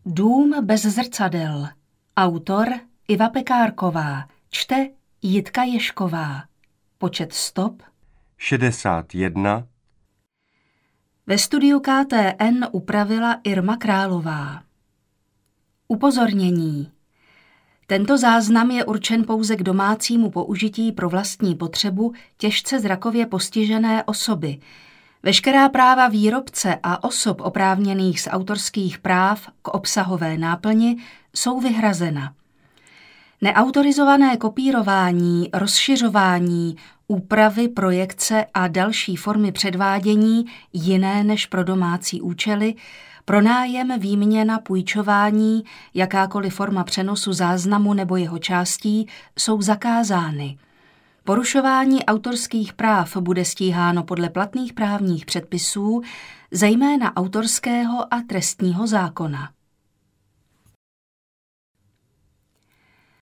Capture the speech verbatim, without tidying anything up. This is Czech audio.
Dům bez zrcadel. Autor Iva Pekárková. Čte Jitka Ježková. Počet stop šedesát jedna. Ve studiu K T N upravila Irma Králová. Upozornění. Tento záznam je určen pouze k domácímu použití pro vlastní potřebu těžce zrakově postižené osoby. Veškerá práva výrobce a osob oprávněných z autorských práv k obsahové náplni jsou vyhrazena. Neautorizované kopírování, rozšiřování, úpravy, projekce a další formy předvádění jiné než pro domácí účely, pronájem, výměna, půjčování, jakákoliv forma přenosu záznamu nebo jeho částí jsou zakázány. Porušování autorských práv bude stíháno podle platných právních předpisů, zejména autorského a trestního zákona.